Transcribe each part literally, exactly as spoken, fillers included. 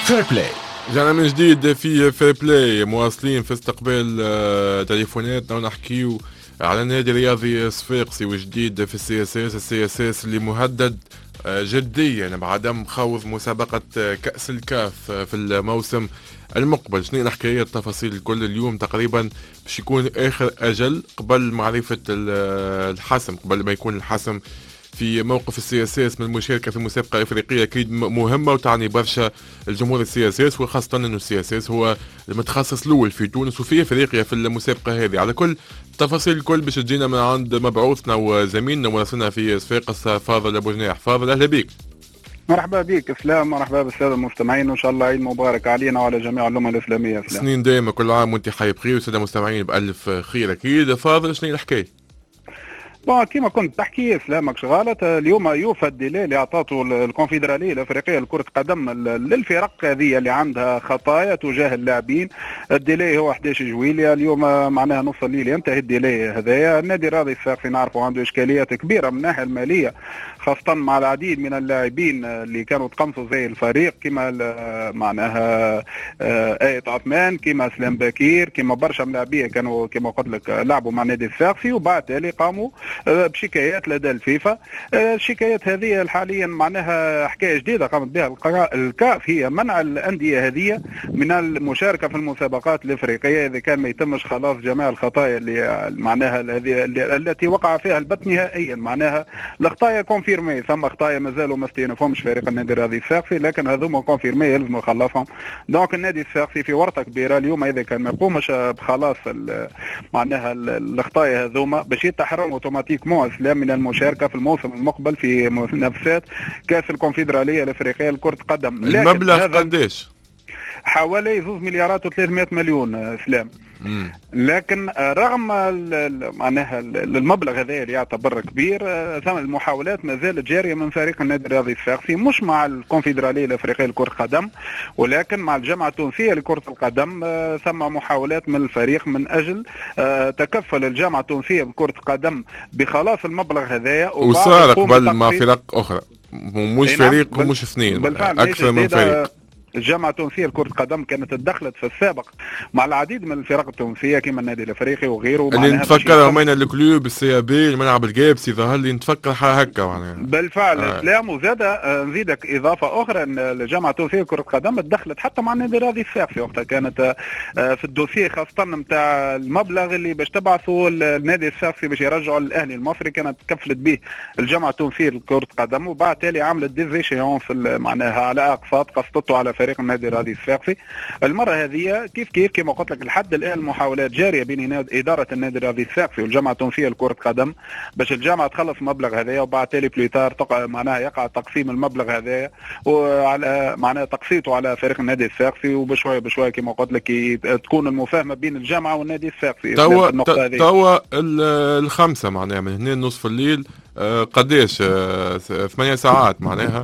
فير بلاي. رجعنا من جديد في فير بلاي، مواصلين في استقبال آه تليفوناتنا ونحكيو على النادي الرياضي صفاقسي وجديد في السي اس اس السي اس اس اللي مهدد آه جديا بعدم خوض مسابقة آه كأس الكاف آه في الموسم المقبل. شنو نحكي التفاصيل الكل اليوم تقريبا باش يكون اخر اجل قبل معرفة الحسم، قبل ما يكون الحسم في موقف السي اس اس من المشاركه في مسابقه افريقيه اكيد مهمه وتعني برشا الجمهور السي اس اس، وخاصه انه السي اس اس هو المتخصص الاول في تونس وفي افريقيا في المسابقه هذه. على كل التفاصيل الكل باش تجينا من عند مبعوثنا وزميلنا وراسلنا في صفاقس فاضل ابو جناح. فاضل اهلا بك. مرحبا بك اسلام، مرحبا بالساده المستمعين، وان شاء الله عيد مبارك علينا وعلى جميع الامه الاسلاميه. اسلام سنين دائما، كل عام وانت حي بخير والساده المستمعين بالف خير اكيد. فاضل شنو الحكايه؟ بون كيما كنت تحكي اسلامك شغالة اليوم يوفى الديلي اللي اعطاته الكونفدراليه الافريقيه لكره قدم للفرق هذه اللي عندها خطايا تجاه اللاعبين. الديلي هو احد عشر جويليا اليوم، معناها نص الليل ينتهي الديلي هذايا. النادي الرياضي الصفاقسي نعرفوا عنده اشكاليات كبيره من الناحيه الماليه، خاصه مع العديد من اللاعبين اللي كانوا تقمصوا زي الفريق كما معناها آية عثمان، كما سلام بكير، كما برشا من اللاعبين كانوا كما قلت لك لعبوا مع النادي الصفاقسي وبعد تالي قاموا بشكايات لدى الفيفا. الشكايات هذه حاليا معناها حكايه جديده قامت بها الكاف، هي منع الانديه هذه من المشاركه في المسابقات الافريقيه اذا كان ما يتمش خلاص جميع الخطايا اللي معناها التي وقع فيها البت نهائيا. معناها الخطايا كونفيرمي، ثم خطايا مازالوا ما استئنفهمش فريق النادي الرياضي الصفاقسي، لكن هذوما كونفيرمي يلزم يخلصهم. دونك النادي الصفاقسي في ورطه كبيره اليوم اذا كان ما يقومش بخلاص معناها الخطايا هذوما باش يتحرم اوتوماتيك مو اسلام من المشاركه في الموسم المقبل في منافسات كاس الكونفدراليه الافريقيه لكره قدم. المبلغ قديش؟ حوالي زوج مليارات وثلاثمائة مليون اسلام. مم. لكن رغم معناها المبلغ هذا اللي يعتبر كبير، ثم المحاولات ما زالت جاريه من فريق النادي الرياضي الصفاقسي، مش مع الكونفدراليه الافريقيه لكره القدم ولكن مع الجامعه التونسيه لكره القدم. ثم محاولات من الفريق من اجل تكفل الجامعه التونسيه لكره القدم بخلاص المبلغ هذايا، وصار قبل مع فرق اخرى، مش فريق ومش اثنين، اكثر من فريق. الجامعة التونسية لكرة القدم كانت تدخلت في السابق مع العديد من الفرق التونسية كما النادي الافريقي وغيره. اللي نتفكر وين الكلوب السيابي الملعب الجابسي ظهر لي نتفكر حاجة هكا معناها. بالفعل آه. اسلام، وزاد نزيدك اضافة اخرى ان الجامعة التونسية لكرة القدم تدخلت حتى مع النادي الرياضي الصفاقسي وقتها، كانت في الدوسيه خاصة نتاع المبلغ اللي باش تبعثوا النادي الصفاقسي باش يرجعوا للاهلي المصري، كانت تكفلت به الجامعة التونسية لكرة القدم، وبعد تالي عملت ديزيشيونس معناها على اقساط قسطته على فريق النادي الرياضي الصفاقسي. المره هذه كيف كيف كما قلت لك لحد الان المحاولات جاريه بين اداره النادي الرياضي الصفاقسي والجامعه التونسيه لكره القدم باش الجامعه تخلص المبلغ هذايا، وبعد تالي بليتار تقع معناها يقع تقسيم المبلغ هذايا وعلى معناها تقسيطه على فريق النادي الصفاقسي، وبشويه بشويه كما قلت لك تكون المفاهمه بين الجامعه والنادي الصفاقسي. توا توا الخمسه معناها من هنا نصف الليل قديش؟ ثمانية ساعات معناها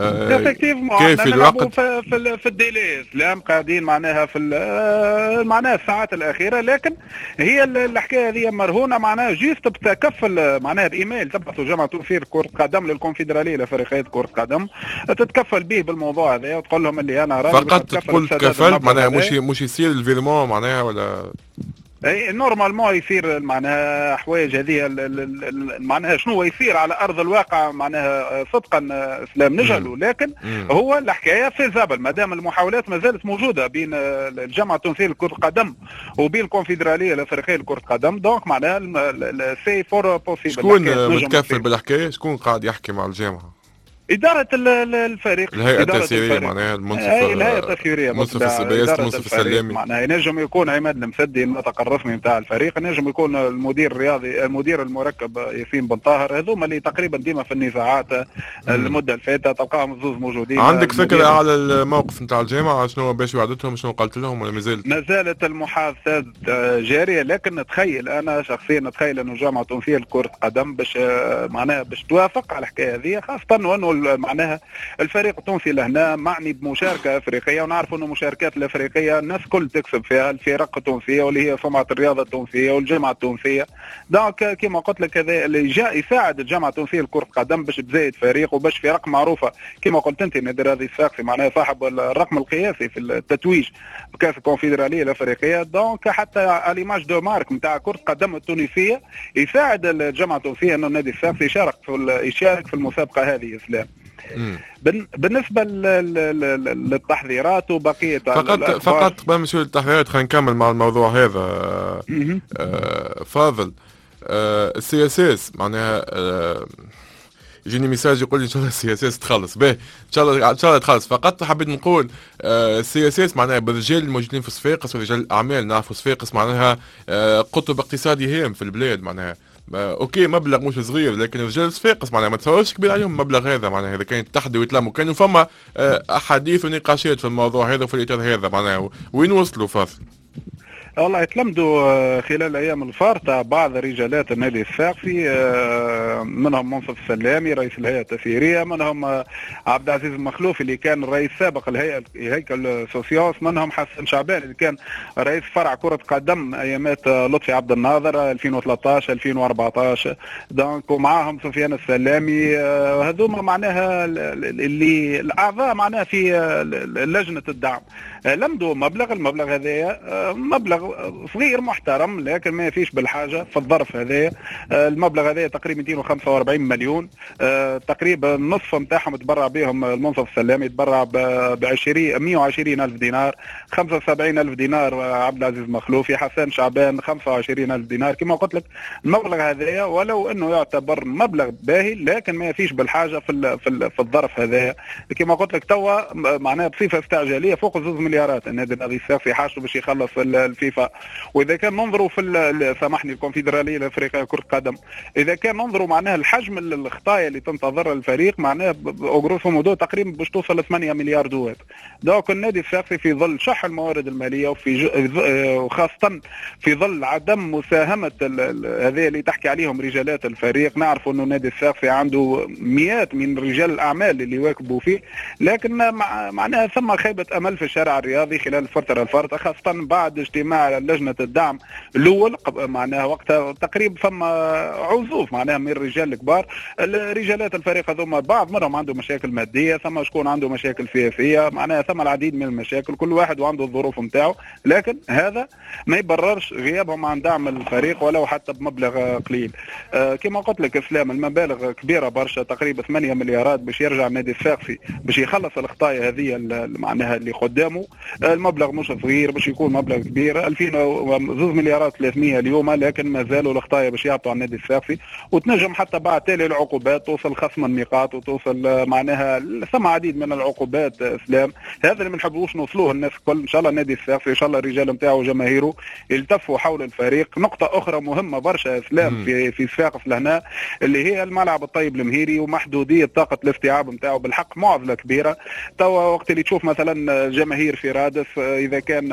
كيف الوقت في, في, في الديلي اسلام قاعدين معناها في معناها الساعات الاخيره، لكن هي الحكايه هذه مرهونه معناها جيست بتكفل معناها بايميل تبعثوا جامعه تونسيه كره القدم للكونفدراليه الافريقيه كره القدم تتكفل به بالموضوع هذا، وتقول لهم اللي انا راجل فقط تقول تكفل معناها مش مش يصير الفيرمون معناها ولا اي نورمالمون يصير معناها حوايج هذه معناها شنو يصير على ارض الواقع معناها صدقا اسلام نجهلوا، لكن مم. هو الحكايه فيزابل ما دام المحاولات ما زالت موجوده بين الجامعه التونسيه لكره القدم وبين الكونفدراليه الافريقيه لكره القدم. دونك معناها سي فور بوسيبل. شكون متكفل بالحكايه؟ شكون قاعد يحكي مع الجامعه؟ إدارة الفريق، الهيئة التسييرية معناها المنصف الهيئة التسييرية منصف السبايس منصف السلامي معناها ينجم يكون عماد المسدي الناطق الرسمي نتاع الفريق، ينجم يكون المدير الرياضي المدير المركب ياسين بن طاهر، هذوما اللي تقريبا ديما في النزاعات المدة الفاتة تلقاهم زوز موجودين. عندك فكرة على الموقف نتاع الجامعة شنو باش وعدتهم شنو قالت لهم ولا مازالت؟ ما زالت المحادثات جارية، لكن نتخيل أنا شخصيا نتخيل أنه الجامعة التونسية لكرة القدم باش معناها باش توافق على الحكاية هذه، خاصة وأنه نقول معناها الفريق التونسي لهنا معني بمشاركه افريقيه، ونعرفوا انه المشاركات الافريقيه الناس كل تكسب فيها، الفرق التونسيه واللي هي سمعه الرياضه التونسيه والجامعه التونسيه. دونك كما قلت لك هذا اللي جاء يساعد الجامعه التونسيه لكره القدم باش تزايد فريق وباش فرق معروفه كما قلت انت نادر هذه الصفاقسي معناها صاحب الرقم القياسي في التتويج بكاس الكونفدراليه الافريقيه. دونك حتى ليماج دو مارك نتاع كره القدم التونسيه يساعد الجامعه التونسيه انه النادي الصفاقسي يشارك في يشارك في المسابقه هذه. اسلام بالنسبه للتحضيرات وبقيه فقط فقط قبل ما نمشيو للتحضيرات خلينا نكمل مع الموضوع هذا. آه فاضل آه السي اس اس معناها آه يجيني ميساج يقول لي ان شاء الله السي اس اس تخلص به ان شاء الله ان شاء الله تخلص. فقط حبيت نقول السي اس اس معناها بالرجال الموجودين في صفاقس ورجال الاعمال نعرفوا صفاقس معناها آه قطب اقتصادي هام في البلاد معناها اوكي مبلغ مش صغير لكن رجال صفاقس معناها ما تصورش كبير عليهم المبلغ هذا معناها اذا كان يتحدوا ويتلموا كانوا فما احاديث ونقاشات في الموضوع هذا وفي الاطار هذا معناها وين وصلوا فاصل؟ والله يتلمدوا خلال ايام الفارطه بعض رجالات النادي الصفاقسي منهم منصف السلامي رئيس الهيئه التسييريه، منهم عبد العزيز المخلوفي اللي كان الرئيس السابق الهيئه هيكل سوسيوس، منهم حسن شعبان اللي كان رئيس فرع كره قدم ايامات لطفي عبد الناظر ألفين وثلاثطاش ألفين وأربعطاش. دونك ومعاهم سفيان السلامي، هذوما معناها اللي الاعضاء معناها في لجنه الدعم لمدوا مبلغ. المبلغ هذايا مبلغ صغير محترم لكن ما فيش بالحاجه في الظرف هذايا. المبلغ هذايا تقريبا مئتين وخمسة وأربعين مليون، تقريبا نصف نتاعهم تبرع بهم المنصف السلامي تبرع ب عشرين مئة وعشرين ألف دينار، خمسة وسبعين ألف دينار عبد العزيز مخلوفي، حسن شعبان خمسة وعشرين ألف دينار. كما قلت لك المبلغ هذايا ولو انه يعتبر مبلغ باهي لكن ما فيش بالحاجه في في, في الظرف هذايا. كما قلت لك توا معناها بصفه استعجاليه فوق زوج مليارات النادي الصفاقسي حاجته باش يخلص الفيفا. واذا كان ننظروا في سامحني الكونفدراليه الافريقيه كره قدم، اذا كان ننظروا معناها الحجم الخطايا اللي تنتظرها الفريق معناها اوغروسو مودو تقريبا باش توصل ل ثمانية مليار دولار. دونك النادي الصفاقسي في ظل شح الموارد الماليه وفي وخاصه في ظل عدم مساهمه هذه اللي تحكي عليهم رجالات الفريق، نعرفوا انه النادي الصفاقسي عنده مئات من رجال الاعمال اللي يواكبوا فيه، لكن معناها ثم خيبه امل في الشارع الرياضي خلال الفتره الفارطه خاصه بعد اجتماع لجنه الدعم الاول معناها وقتها تقريبا ثم عزوف معناها من الرجال الكبار. رجالات الفريق هذوما بعض منهم عنده مشاكل ماديه، ثم شكون عنده مشاكل سياسيه، معناها ثم العديد من المشاكل كل واحد وعنده الظروف نتاعو، لكن هذا ما يبررش غيابهم عن دعم الفريق ولو حتى بمبلغ قليل. آه كما قلت لك اسلام المبالغ كبيره برشا تقريبا ثمانية مليارات باش يرجع النادي الصفاقسي باش يخلص الخطايا هذه معناها اللي قدامه. آه المبلغ مش صغير باش يكون مبلغ كبير ألفين زوج مليارات ثلاثمئة اليوم، لكن ما زالوا الخطايا باش يعطوا على النادي الصفاقسي وتنجم حتى بعد تالي العقوبات توصل خصم النقاط وتوصل معناها ثم عديد من العقوبات. اسلام هذا اللي ما نحبوش نوصلوه الناس الكل. ان شاء الله النادي الصفاقسي ان شاء الله الرجال نتاعو وجماهيره يلتفوا حول الفريق. نقطه اخرى مهمه برشا اسلام في في صفاقس لهنا اللي هي الملعب الطيب المهيري ومحدوديه طاقه الاستيعاب نتاعو بالحق معضله كبيره. توا وقت اللي تشوف مثلا جماهير في رادس اذا كان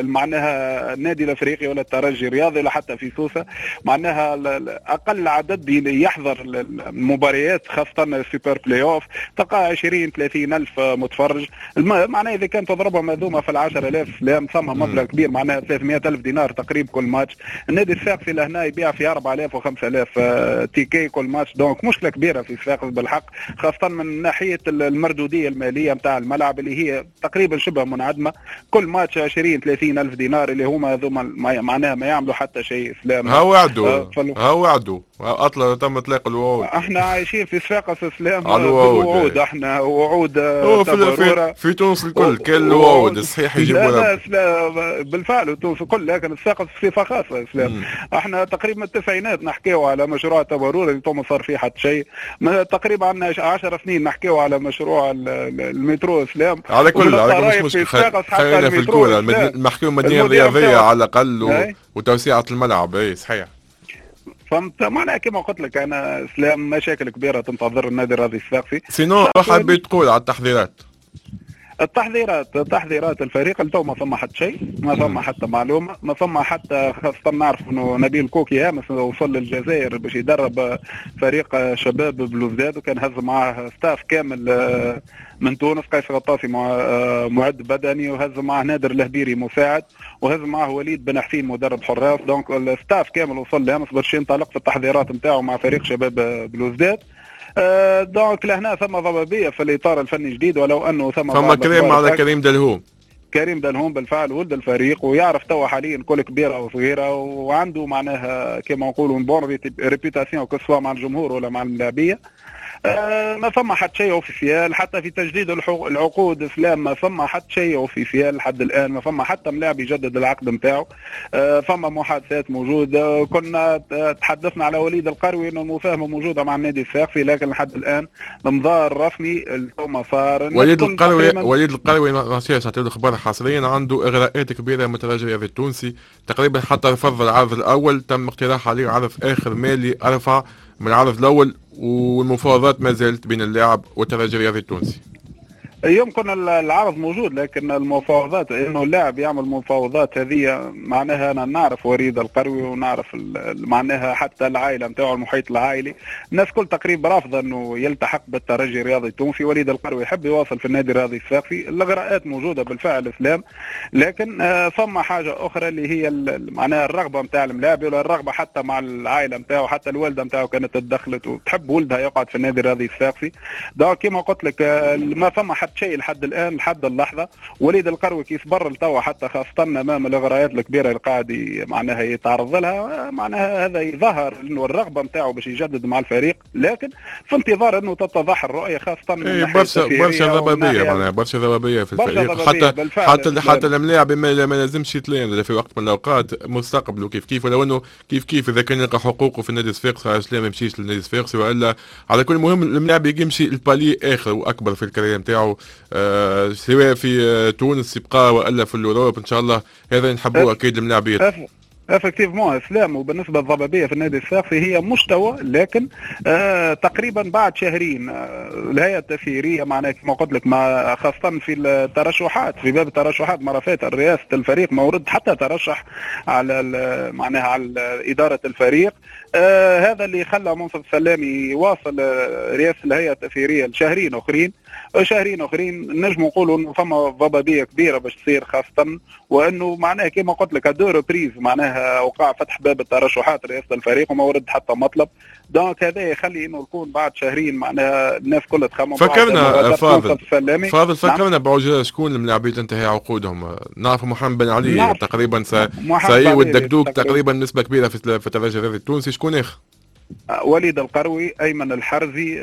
معناها النادي الافريقي ولا الترجي الرياضي ولا حتى في سوسه معناها اقل عدد يحضر المباريات خاصه السوبر بلاي اوف تلقى عشرين ثلاثين الف متفرج. معناها اذا كان تضربهم هذوما في العشرة آلاف لا ثم مبلغ كبير معناها ثلاثمئة الف دينار تقريبا كل ماتش. النادي الصفاقسي لهنا يبيع في أربعة آلاف وخمسة آلاف تيكي كل ماتش. دونك مشكله كبيره في صفاقس بالحق خاصه من ناحيه المردوديه الماليه نتاع الملعب اللي هي تقريبا شبه منعدمه. كل ماتش عشرين ثلاثين الف دينار اللي هما هذوما معناها ما يعملوا حتى شيء. اسلام ها وعدوا آه ها وعدوا اطلع تم اطلاق الوعود. احنا عايشين في صفاقس اسلام بالوعود. احنا وعود في, في تونس الكل كل وعود صحيح يجيبوا لا لا بالفعل تونس الكل لكن صفاقس بصفه خاصه اسلام. احنا تقريبا التسعينات نحكيو على مشروع تبرور اللي تو ما صار فيه حتى شيء. تقريبا عندنا عشر سنين نحكيو على مشروع المترو اسلام. على كل على كل مش مشكله خلينا في الكوره نحكيو مدينه رياضيه على الاقل و... وتوسعه الملعب. اي صحيح فهمت معناها كما قلت لك انا اسلام مشاكل كبيره تنتظر النادي الرياضي الصفاقسي. سينو حبيت تقول على التحضيرات التحضيرات تحضيرات الفريق لتو ما ثم حتى شيء، ما ثم حتى معلومه، ما ثم حتى، خاصه نعرف انه نبيل كوكي امس وصل للجزائر باش يدرب فريق شباب بلوزداد، وكان هز معاه ستاف كامل من تونس، قيس غطاسي معد بدني، وهز معاه نادر الهبيري مساعد، وهز معاه وليد بن حسين مدرب حراس. دونك الستاف كامل وصل لامس باش ينطلق في التحضيرات نتاعو مع فريق شباب بلوزداد. أه دونك لهنا ثم ضبابيه في الاطار الفني جديد، ولو انه ثم ثم كريم على كريم دلهوم. كريم دلهوم بالفعل ولد الفريق، ويعرف توا حاليا كل كبيره وصغيره، وعنده معناها كما نقولوا بون ريبيتاسيون كسوا مع الجمهور ولا مع اللاعبيه. آه ما ثم حتى شيء اوفيسيال، حتى في تجديد العقود اسلام ما ثم حتى شيء اوفيسيال لحد الان، ما ثم حتى ملاعب يجدد العقد نتاعو. آه ثم محادثات موجوده، كنا تحدثنا على وليد القروي انه المفاهمه موجوده مع النادي الصفاقسي، لكن لحد الان المضار الرسمي ثم صار وليد القروي وليد القروي نصيحه نعطيو اخبار حصريا، عنده اغراءات كبيره من الترجي الرياضي التونسي، تقريبا حتى رفض العرض الاول، تم اقتراح عليه عرض اخر مالي ارفع من العرض الاول، والمفاوضات ما زالت بين اللاعب والترجي الرياضي التونسي. يمكن العرض موجود، لكن المفاوضات انه اللاعب يعمل مفاوضات هذه معناها انا نعرف وليد القروي ونعرف معناها حتى العائله نتاعو المحيط العائلي، الناس كل تقريبا رافضه انه يلتحق بالترجي الرياضي التونسي. وليد القروي يحب يواصل في النادي الرياضي الصفاقسي، الاغراءات موجوده بالفعل اسلام، لكن آه ثم حاجه اخرى اللي هي معناها الرغبه نتاع الملاعب، ولا الرغبه حتى مع العائله نتاعو، حتى الوالده نتاعو كانت تدخلت وتحب ولدها يقعد في النادي الرياضي الصفاقسي. دونك كما قلت لك آه ما ثم حتى شيء لحد الان لحد اللحظه. وليد القروي كي يصبر لتوا حتى خاصه امام الاغراءات الكبيره اللي قاعد معناها يتعرض لها، معناها هذا يظهر انه الرغبه نتاعو باش يجدد مع الفريق، لكن في انتظار انه تتضح الرؤيه، خاصه من إيه برشا برشا ضبابيه معناها برشا ضبابيه في الفريق، حتى حتى حتى الملاعب ما لازمش يتلين في وقت من الاوقات مستقبله كيف كيف، ولو انه كيف كيف اذا كان يلقى حقوقه في النادي الصفاقسي علاش لا ما يمشيش للنادي الصفاقسي، والا على كل مهم الملاعب يمشي البالي اخر واكبر في الكارير نتاعو، آه سواء في آه تونس يبقى والا في الاوروب ان شاء الله، هذا نحبوه اكيد الملاعبيات. افكتيفمون اسلام. وبالنسبه للضبابيه في النادي الصفاقسي هي مستوى، لكن آه تقريبا بعد شهرين آه الهيئه التسييريه معناها كما قلت لك مع خاصه في الترشحات، في باب الترشحات مره فاتت رئاسه الفريق ما ورد حتى ترشح على معناها على اداره الفريق. آه هذا اللي خلى منصف السلامي يواصل آه رئاسه الهيئه التسييريه لشهرين اخرين شهرين اخرين نجم نقولوا انه فما ضبابيه كبيره باش تصير، خاصه وانه معناها كما قلت لك دو ريبريز معناها وقع فتح باب الترشحات رئاسه الفريق وما ورد حتى مطلب. دونك هذا يخلي انه يكون بعد شهرين معناها الناس كلها تخمم. فكرنا فاضل فاضل فكرنا نعم. بعجاله شكون الملاعبين اللي انتهى عقودهم؟ نعرف محمد بن علي نعم. تقريبا سي والدكدوك تقريبا نسبه كبيره في الترجي الرياضي التونسي، شكون اخر؟ وليد القروي، ايمن الحرزي،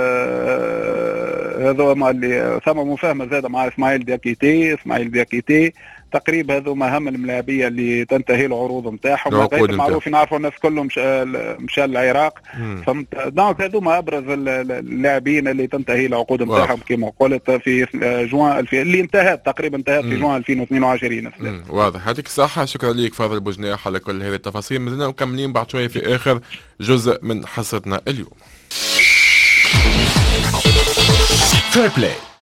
هذوما اللي ثم مفاهمه زاد مع اسماعيل دياكيتي اسماعيل دياكيتي تقريبا هذوما اهم الملاعبيه اللي تنتهي العروض نتاعهم، معروفين نعرفوا الناس كلهم مشى العراق، فهمت؟ دونك هذوما ابرز اللاعبين اللي تنتهي العقود نتاعهم كما قلت في جوان اللي انتهت تقريبا انتهت في جوان ألفين واثنين وعشرين. واضح، يعطيك الصحه، شكرا ليك فاضل بوجناح على كل هذه التفاصيل. مازلنا مكملين بعد شويه في اخر جزء من حصتنا اليوم. فير بلاي.